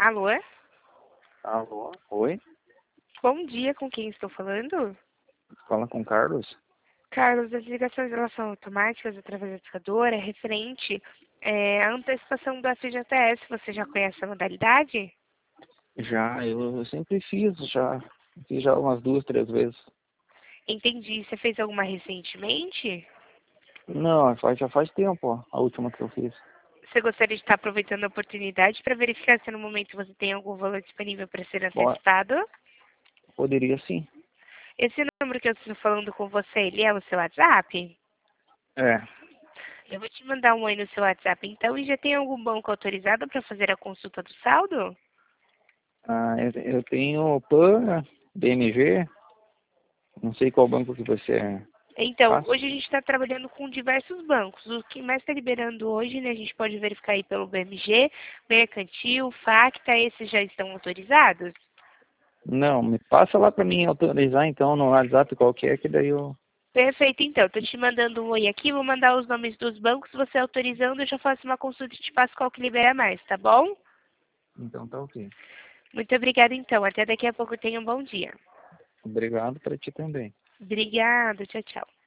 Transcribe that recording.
Alô? Alô? Oi? Bom dia, com quem estou falando? Fala com o Carlos? Carlos, as ligações de relação automáticas através da discadora é referente à antecipação do FGTS. Você já conhece a modalidade? Já, eu sempre fiz já umas 2, 3 vezes. Entendi. Você fez alguma recentemente? Não, já faz tempo, ó, a última que eu fiz. Você gostaria de estar aproveitando a oportunidade para verificar se no momento você tem algum valor disponível para ser Ó, antecipado? poderia sim. Esse número que eu estou falando com você, ele é o seu WhatsApp? É. Eu vou te mandar um oi no seu WhatsApp então, e já tem algum banco autorizado para fazer a consulta do saldo? Eu tenho PAN, BMG, não sei qual banco que você Então, faz. hoje a gente está trabalhando com diversos bancos. O que mais está liberando hoje, né, a gente pode verificar aí pelo BMG, Mercantil, Facta, esses já estão autorizados? Não, me passa lá para mim autorizar então no WhatsApp qualquer, que daí eu... Perfeito, então. Estou te mandando um oi aqui, vou mandar os nomes dos bancos, você autorizando, eu já faço uma consulta e te passo qual que libera mais, tá bom? Então tá ok. Muito obrigada, então. Até daqui a pouco. Tenha um bom dia. Obrigado para ti também. Obrigada. Tchau, tchau.